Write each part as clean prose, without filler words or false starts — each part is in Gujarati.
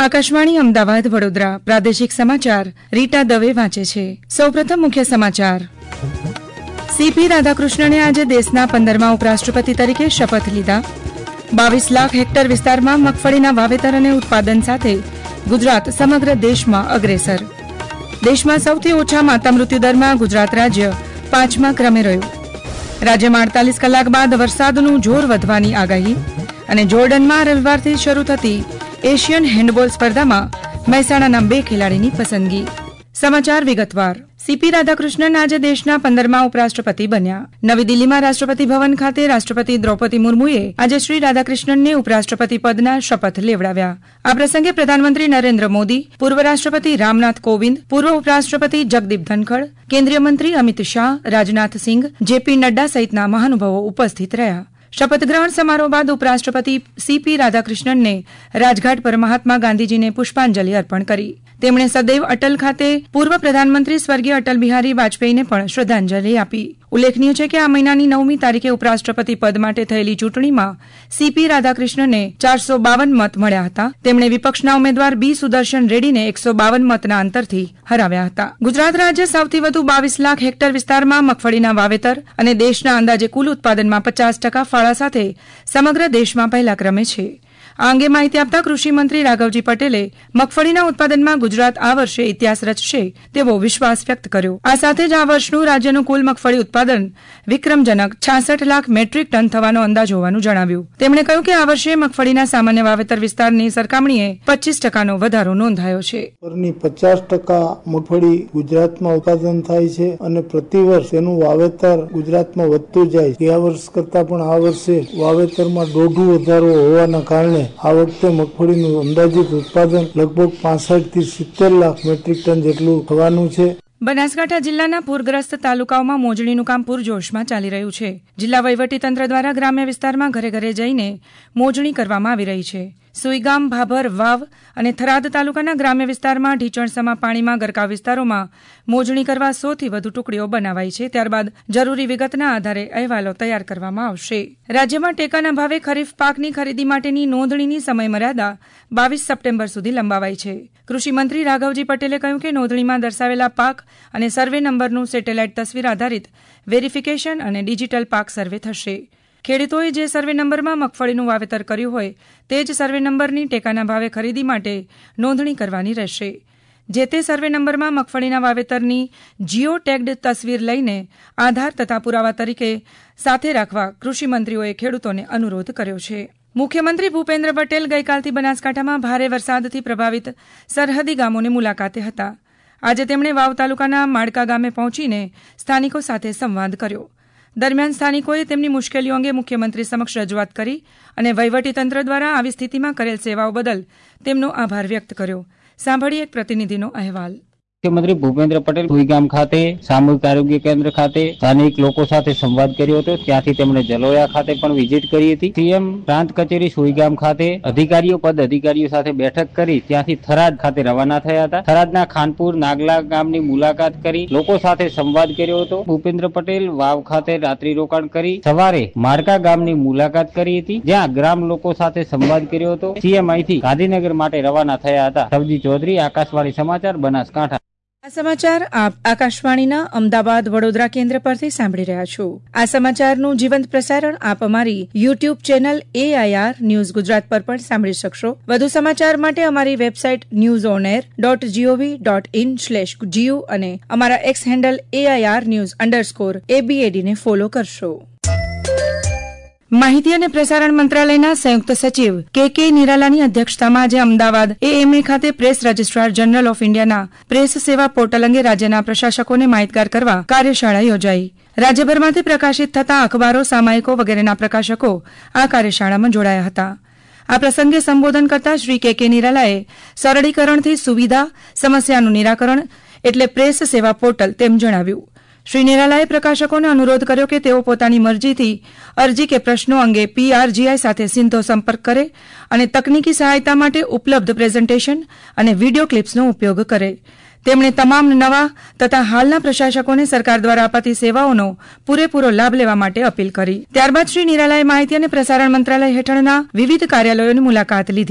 આકાશવાણી અમદાવાદ વડોદરા પ્રાદેશિક સમાચાર રીટા દવે વાંચે છે. સૌપ્રથમ મુખ્ય સમાચાર. સીપી રાધાકૃષ્ણને આજે દેશના 15મા ઉપરાષ્ટ્રપતિ તરીકે શપથ લીધા. 22 લાખ હેક્ટર વિસ્તારમાં મગફળીના વાવેતર અને ઉત્પાદન સાથે ગુજરાત સમગ્ર દેશમાં અગ્રેસર. દેશમાં સૌથી ઓછા માતા મૃત્યુદરમાં ગુજરાત રાજ્ય 5મા ક્રમે રહ્યું. રાજ્યમાં 48 કલાક બાદ વરસાદનું જોર વધવાની આગાહી. અને જોર્ડનમાં રવિવારથી શરૂ થતી એશિયન હેન્ડબોલ સ્પર્ધામાં મહેસાણાના 2 ખેલાડીની પસંદગી. સમાચાર વિગતવાર. સીપી રાધાકૃષ્ણન આજે દેશના 15મા ઉપરાષ્ટ્રપતિ બન્યા. નવી દિલ્હીમાં રાષ્ટ્રપતિ ભવન ખાતે રાષ્ટ્રપતિ દ્રૌપદી મુર્મુએ આજે શ્રી રાધાકૃષ્ણનને ઉપરાષ્ટ્રપતિ પદના શપથ લેવડાવ્યા. આ પ્રસંગે પ્રધાનમંત્રી નરેન્દ્ર મોદી, પૂર્વ રાષ્ટ્રપતિ રામનાથ કોવિંદ, પૂર્વ ઉપરાષ્ટ્રપતિ જગદીપ ધનખડ, કેન્દ્રીય મંત્રી અમિત શાહ, રાજનાથસિંહ, જેપી નડ્ડા સહિતના મહાનુભાવો ઉપસ્થિત રહ્યા. શપથગ્રહણ સમારોહ બાદ ઉપરાષ્ટ્રપતિ સીપી રાધાકૃષ્ણનને રાજઘાટ પર મહાત્મા ગાંધીજીને પુષ્પાંજલિ અર્પણ કરી. તેમણે સદૈવ અટલ ખાતે પૂર્વ પ્રધાનમંત્રી સ્વર્ગીય અટલ બિહારી વાજપેયીને પણ શ્રદ્ધાંજલિ આપી. ઉલ્લેખનીય છે કે આ મહિનાની 9મી તારીખે ઉપરાષ્ટ્રપતિ પદ માટે થયેલી ચૂંટણીમાં સીપી રાધાકૃષ્ણનને 452 મત મળ્યા હતા. તેમણે વિપક્ષના ઉમેદવાર બી સુદર્શન રેડ્ડીને 152 મતના અંતરથી હરાવ્યા હતા. ગુજરાત રાજ્ય સૌથી વધુ 22 લાખ હેક્ટર વિસ્તારમાં મગફળીના વાવેતર અને દેશના અંદાજે કુલ ઉત્પાદનમાં 50% ફાળા સાથે સમગ્ર દેશમાં પહેલા ક્રમે છે. આ અંગે માહિતી આપતા કૃષિમંત્રી રાઘવજી પટેલે મગફળીના ઉત્પાદનમાં ગુજરાત આ વર્ષે ઇતિહાસ રચશે તેવો વિશ્વાસ વ્યક્ત કર્યો. આ સાથે જ આ વર્ષનું રાજ્યનું કુલ મગફળી ઉત્પાદન વિક્રમજનક 66 લાખ મેટ્રિક ટન થવાનો અંદાજ હોવાનું જણાવ્યું. તેમણે કહ્યું કે આ વર્ષે મગફળીના સામાન્ય વાવેતર વિસ્તારની સરખામણીએ 25%નો વધારો નોંધાયો છે. 50% મગફળી ગુજરાતમાં ઉત્પાદન થાય છે અને પ્રતિવર્ષ તેનું વાવેતર ગુજરાતમાં વધતું જાય. ગયા વર્ષ કરતા પણ આ વર્ષે વાવેતરમાં દોઢું વધારો હોવાના કારણે આ વખતે મગફળીનું અંદાજિત ઉત્પાદન લગભગ 65 થી 70 લાખ મેટ્રિક ટન જેટલું થવાનું છે. બનાસકાંઠા જિલ્લાના પૂરગ્રસ્ત તાલુકાઓમાં મોજણીનું કામ પૂરજોશમાં ચાલી રહ્યું છે. જિલ્લા વહીવટીતંત્ર દ્વારા ગ્રામ્ય વિસ્તારમાં ઘરે ઘરે જઈને મોજણી કરવામાં આવી રહી છે. સુઈગામ, ભાભર, વાવ અને થરાદ તાલુકાના ગ્રામ્ય વિસ્તારમાં ઢીચણસમા પાણીમાં ગરકાવ વિસ્તારોમાં મોજણી કરવા 100થી વધુ ટુકડીઓ બનાવાઈ છે. ત્યારબાદ જરૂરી વિગતના આધારે અહેવાલો તૈયાર કરવામાં આવશે. રાજ્યમાં ટેકાના ભાવે ખરીફ પાકની ખરીદી માટેની નોંધણીની સમયમર્યાદા 22 સપ્ટેમ્બર સુધી લંબાવાઈ છે. કૃષિમંત્રી રાઘવજી પટેલે કહ્યું કે નોંધણીમાં દર્શાવેલા પાક અને સર્વે નંબરનું સેટેલાઇટ તસવીર આધારિત વેરિફિકેશન અને ડિજિટલ પાક સર્વે થશે. ખેડૂતોએ જે સર્વે નંબરમાં મગફળીનું વાવેતર કર્યું હોય તે જ સર્વે નંબરની ટેકાના ભાવે ખરીદી માટે નોંધણી કરવાની રહેશે. જે તે સર્વે નંબરમાં મગફળીના વાવેતરની જીઓ ટેગ્ડ તસવીર લઈને આધાર તથા પુરાવા તરીકે સાથે રાખવા કૃષિમંત્રીઓએ ખેડૂતોને અનુરોધ કર્યો છે. મુખ્યમંત્રી ભૂપેન્દ્ર પટેલ ગઈકાલથી બનાસકાંઠામાં ભારે વરસાદથી પ્રભાવિત સરહદી ગામોની મુલાકાતે હતા. આજે તેમણે વાવ તાલુકાના માડકા ગામે પહોંચીને સ્થાનિકો સાથે સંવાદ કર્યો. દરમિયાન સ્થાનિકોએ તેમની મુશ્કેલીઓ અંગે મુખ્યમંત્રી સમક્ષ રજૂઆત કરી અને વહીવટીતંત્ર દ્વારા આવી સ્થિતિમાં કરેલ સેવાઓ બદલ તેમનો આભાર વ્યક્ત કર્યો. સાંભળીએ એક પ્રતિનિધિનો અહેવાલ. મુખ્યમંત્રી ભૂપેન્દ્ર પટેલ સુઈગામ ખાતે સામૂહિક આરોગ્ય કેન્દ્ર ખાતે સ્થાનિક લોકો સાથે સંવાદ કર્યો હતો. ત્યાંથી તેમણે જલોયા ખાતે પણ વિઝિટ કરી હતી. સીએમ પ્રાંત કચેરી સુઈગામ ખાતે અધિકારીઓ સાથે બેઠક કરી ત્યાંથી થરાદ ખાતે રવાના થયા હતા. થરાદના ખાનપુર નાગલા ગામની મુલાકાત કરી લોકો સાથે સંવાદ કર્યો હતો. ભૂપેન્દ્ર પટેલ વાવ ખાતે રાત્રિ રોકાણ કરી સવારે માડકા ગામની મુલાકાત કરી હતી, જ્યાં ગ્રામ લોકો સાથે સંવાદ કર્યો હતો. સીએમ અહીંથી ગાંધીનગર માટે રવાના થયા હતા. સવજી ચૌધરી, આકાશવાણી સમાચાર, બનાસકાંઠા. આ સમાચાર આપ આકાશવાણીના અમદાવાદ વડોદરા કેન્દ્ર પરથી સાંભળી રહ્યા છો. આ સમાચારનું જીવંત પ્રસારણ આપ અમારી YouTube channel AIR news Gujarat પર પણ સાંભળી શકશો. વધુ સમાચાર માટે અમારી વેબસાઇટ newsonair.gov.in/gu અને અમારા એક્સ હેન્ડલ AIR_news_ ને ફોલો કરશો. માહિતી અને પ્રસારણ મંત્રાલયના સંયુક્ત સચિવ કે નિરાલાની અધ્યક્ષતામાં આજે અમદાવાદ AMA ખાતે પ્રેસ રજિસ્ટ્રાર જનરલ ઓફ ઇન્ડિયાના પ્રેસ સેવા પોર્ટલ અંગે રાજ્યના પ્રશાસકોને માહિતગાર કરવા કાર્યશાળા યોજાઈ. રાજ્યભરમાંથી પ્રકાશિત થતા અખબારો, સામાયિકો વગેરેના પ્રકાશકો આ કાર્યશાળામાં જોડાયા હતા. આ પ્રસંગે સંબોધન કરતા શ્રી કે નિરાલાએ સરળીકરણથી સુવિધા, સમસ્યાનું નિરાકરણ એટલે પ્રેસ સેવા પોર્ટલ તેમ જણાવ્યું. શ્રી નિરાલાએ પ્રકાશકોને અનુરોધ કર્યો કે તેઓ પોતાની મરજીથી અરજી કે પ્રશ્નો અંગે PRGI સાથે સીધો સંપર્ક કરે અને તકનીકી સહાયતા માટે ઉપલબ્ધ પ્રેઝન્ટેશન અને વિડીયો ક્લિપ્સનો ઉપયોગ કરે. તેમણે તમામ નવા તથા હાલના પ્રશાસકોને સરકાર દ્વારા અપાતી સેવાઓનો પૂરેપૂરો લાભ લેવા માટે અપીલ કરી. ત્યારબાદ શ્રી નિરાલાએ માહિતી અને પ્રસારણ મંત્રાલય હેઠળના વિવિધ કાર્યાલયોની મુલાકાત લીધી.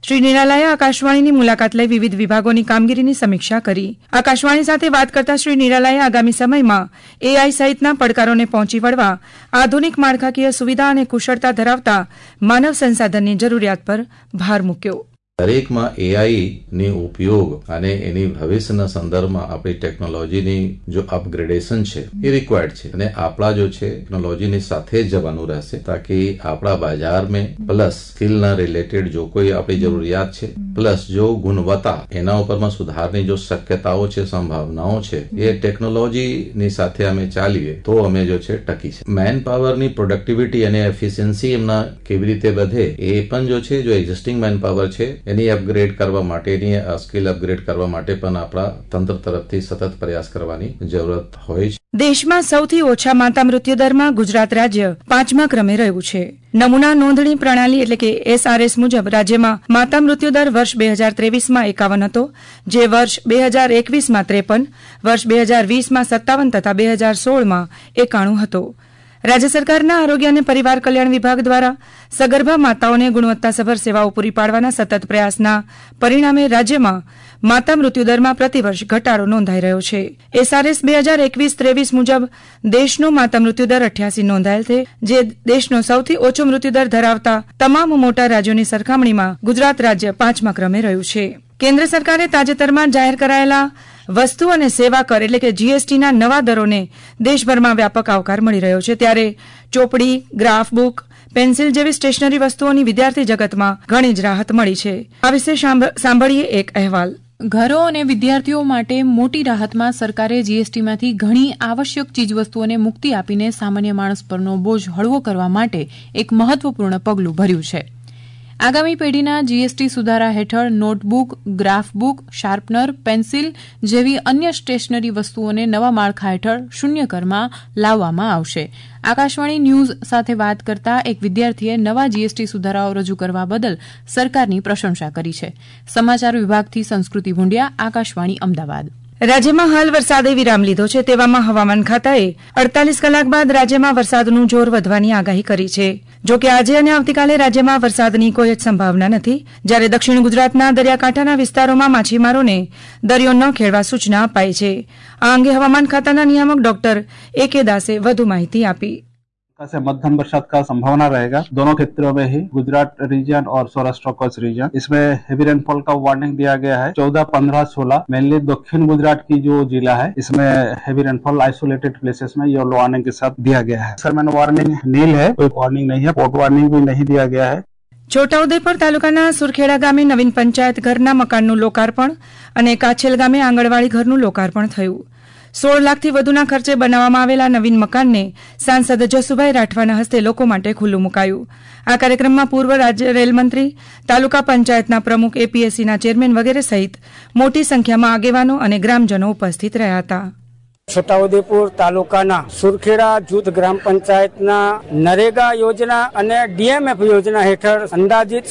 શ્રી નિરાલાએ આકાશવાણીની મુલાકાત લઈ વિવિધ વિભાગોની કામગીરીની સમીક્ષા કરી. આકાશવાણી સાથે વાત કરતા શ્રી નિરાલાએ આગામી સમયમાં એઆઈ સહિતના પડકારોને પહોંચી વળવા આધુનિક માળખાકીય સુવિધા અને કુશળતા ધરાવતા માનવ સંસાધનની જરૂરિયાત પર ભાર મૂક્યો. દરેકમાં એઆઈ ની ઉપયોગ અને એની ભવિષ્યના સંદર્ભમાં આપણી ટેકનોલોજીની જો અપગ્રેડેશન છે એ રિક્વાયર્ડ છે અને આપણા જો છે ટેકનોલોજીની સાથે જ જવાનું રહેશે તાકી આપણા બજાર મેં પ્લસ સ્કિલના રિલેટેડ જો કોઈ આપણી જરૂરિયાત છે પ્લસ જો ગુણવત્તા એના ઉપરમાં સુધારની જો શક્યતાઓ છે સંભાવનાઓ છે એ ટેકનોલોજીની સાથે અમે ચાલીએ તો અમે જો છે ટકી છે. મેન પાવરની પ્રોડક્ટિવિટી અને એફિશિયન્સી એમના કેવી રીતે વધે એ પણ જો છે જો એક્ઝિસ્ટિંગ મેન પાવર છે એની અપગ્રેડ કરવા માટે એની સ્કિલ અપગ્રેડ કરવા માટે પણ આપણા તંત્ર તરફથી સતત પ્રયાસ કરવાની જરૂરત હોય છે. દેશમાં સૌથી ઓછા માતા મૃત્યુ દરમાં ગુજરાત રાજ્ય 5મા ક્રમે રહ્યું છે. નમૂના નોંધણી પ્રણાલી એટલે કે SRS મુજબ રાજ્યમાં માતા મૃત્યુ દર વર્ષ 2023માં 51 હતો, જે વર્ષ 2021માં 53, વર્ષ 2020માં 57 તથા 2016માં 91 હતો. રાજ્ય સરકારના આરોગ્ય અને પરિવાર કલ્યાણ વિભાગ દ્વારા સગર્ભા માતાઓને ગુણવત્તાસભર સેવાઓ પૂરી પાડવાના સતત પ્રયાસના પરિણામે રાજ્યમાં માતા મૃત્યુદરમાં પ્રતિવર્ષ ઘટાડો નોંધાઈ રહ્યો છે. SRS 2021-23 મુજબ દેશનો માતા મૃત્યુદર 88 નોંધાયેલ છે, જે દેશનો સૌથી ઓછો મૃત્યુદર ધરાવતા તમામ મોટા રાજ્યોની સરખામણીમાં ગુજરાત રાજ્ય 5મા ક્રમે રહ્યું છે. કેન્દ્ર સરકારે તાજેતરમાં જાહેર કરાયેલા વસ્તુ અને સેવા કર એટલે કે જીએસટીના નવા દરોને દેશભરમાં વ્યાપક આવકાર મળી રહ્યો છે. ત્યારે ચોપડી, ગ્રાફ બુક, પેન્સિલ જેવી સ્ટેશનરી વસ્તુઓની વિદ્યાર્થી જગતમાં ઘણી જ રાહત મળી છે. આ વિશે સાંભળીએ એક અહેવાલ. ઘરો અને વિદ્યાર્થીઓ માટે મોટી રાહતમાં સરકારે જીએસટીમાંથી ઘણી આવશ્યક ચીજવસ્તુઓને મુક્તિ આપીને સામાન્ય માણસ પરનો બોજ હળવો કરવા માટે એક મહત્વપૂર્ણ પગલું ભર્યું છે. આગામી પેઢીના જીએસટી સુધારા હેઠળ નોટબુક, ગ્રાફબુક, શાર્પનર, પેન્સિલ જેવી અન્ય સ્ટેશનરી વસ્તુઓને નવા માળખા હેઠળ શૂન્ય કરમાં લાવવામાં આવશે. આકાશવાણી ન્યૂઝ સાથે વાત કરતા એક વિદ્યાર્થીએ નવા જીએસટી સુધારાઓ રજૂ કરવા બદલ સરકારની પ્રશંસા કરી છે. સમાચાર વિભાગથી સંસ્કૃતિ ભુંડિયા, આકાશવાણી અમદાવાદ. રાજ્યમાં હાલ વરસાદે વિરામ લીધો છે, તેવામાં હવામાન ખાતાએ 48 કલાક બાદ રાજ્યમાં વરસાદનું જોર વધવાની આગાહી કરી છે. જો કે આજે અને આવતીકાલે રાજ્યમાં વરસાદની કોઈ જ સંભાવના નથી, જ્યારે દક્ષિણ ગુજરાતના દરિયાકાંઠાના વિસ્તારોમાં માછીમારોને દરિયો ન ખેડવા સૂચના અપાઈ છે. આ અંગે હવામાન ખાતાના નિયામક ડોક્ટર AK દાસે વધુ માહિતી આપી. से मध्यम बरसात का संभावना रहेगा दोनों क्षेत्रों में ही, गुजरात रीजन और सौराष्ट्र कच्छ रीजन. इसमें हेवी रेनफॉल का वार्निंग दिया गया है 14, 15, 16. मेनली दक्षिण गुजरात की जो जिला है इसमें हेवी रेनफॉल आइसोलेटेड प्लेसेस में येलो वार्निंग के साथ दिया गया है. सर मैंने वार्निंग नील है, कोई वार्निंग नहीं है, पोर्ट वार्निंग भी नहीं दिया गया है. છોટાઉદેપુર તાલુકાના સુરખેડા ગામે નવીન પંચાયત ઘરના મકાનનું લોકાર્પણ અને કાછેલ ગામે આંગણવાડી ઘરનું લોકાર્પણ થયું. 16 લાખથી વધુના ખર્ચે બનાવવામાં આવેલા નવીન મકાનને સાંસદ જસુભાઈ રાઠવાના હસ્તે લોકો માટે ખુલ્લું મુકાયું. આ કાર્યક્રમમાં પૂર્વ રાજ્ય રેલમંત્રી, તાલુકા પંચાયતના પ્રમુખ, APSCના ચેરમેન વગેરે સહિત મોટી સંખ્યામાં આગેવાનો અને ગ્રામજનો ઉપસ્થિત રહ્યા હતા. છોટાઉદેપુર તાલુકાના સુરખેડા જૂથ ગ્રામ પંચાયતના નરેગા યોજના અને DMF યોજના હેઠળ અંદાજિત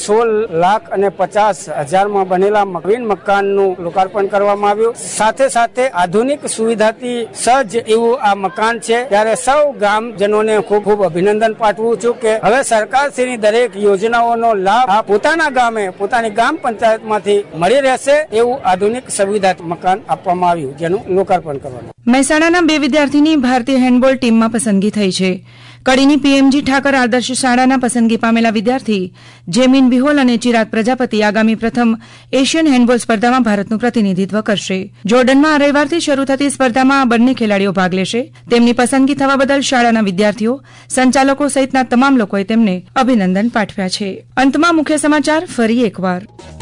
16,50,000 માં બનેલા નવીન મકાનનું લોકાર્પણ કરવામાં આવ્યું. સાથે સાથે આધુનિક સુવિધાથી સજ્જ એવું આ મકાન છે. ત્યારે સૌ ગ્રામજનોને ખૂબ ખૂબ અભિનંદન પાઠવું છું કે હવે સરકારશ્રીની દરેક યોજનાઓનો લાભ પોતાના ગામે, પોતાની ગ્રામ પંચાયતમાંથી મળી રહેશે એવું આધુનિક સુવિધા મકાન આપવામાં આવ્યું, જેનું લોકાર્પણ કરવામાં. મહેસાણાના 2 વિદ્યાર્થીની ભારતીય હેન્ડબોલ ટીમમાં પસંદગી થઈ છે. કડીની PMG ઠાકર આદર્શ શાળાના પસંદગી પામેલા વિદ્યાર્થી જેમિન વિહોલ અને ચિરાગ પ્રજાપતિ આગામી પ્રથમ એશિયન હેન્ડબોલ સ્પર્ધામાં ભારતનું પ્રતિનિધિત્વ કરશે. જોર્ડનમાં રવિવારથી શરૂ થતી સ્પર્ધામાં આ બંને ખેલાડીઓ ભાગ લેશે. તેમની પસંદગી થવા બદલ શાળાના વિદ્યાર્થીઓ, સંચાલકો સહિતના તમામ લોકોએ તેમને અભિનંદન પાઠવ્યા છે. અંતમાં મુખ્ય સમાચાર ફરી એકવાર.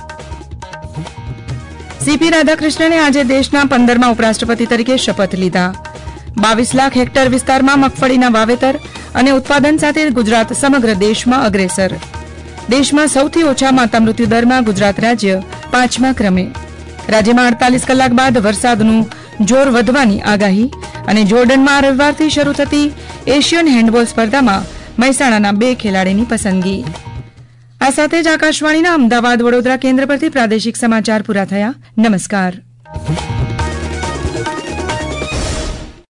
CP રાધાકૃષ્ણને આજે દેશના 15મા ઉપરાષ્ટ્રપતિ તરીકે શપથ લીધા. 22 લાખ હેક્ટર વિસ્તારમાં મગફળીના વાવેતર અને ઉત્પાદન સાથે ગુજરાત સમગ્ર દેશમાં અગ્રેસર. દેશમાં સૌથી ઓછા માતા મૃત્યુ દરમાં ગુજરાત રાજ્ય 5મા ક્રમે. રાજ્યમાં 48 કલાક બાદ વરસાદનું જોર વધવાની આગાહી અને જોર્ડનમાં રવિવારથી શરૂ થતી એશિયન હેન્ડબોલ સ્પર્ધામાં મહેસાણાના 2 ખેલાડીની પસંદગી. આ સાથે જ આકાશવાણીના અમદાવાદ વડોદરા કેન્દ્ર પરથી પ્રાદેશિક સમાચાર પૂરા થયા. નમસ્કાર.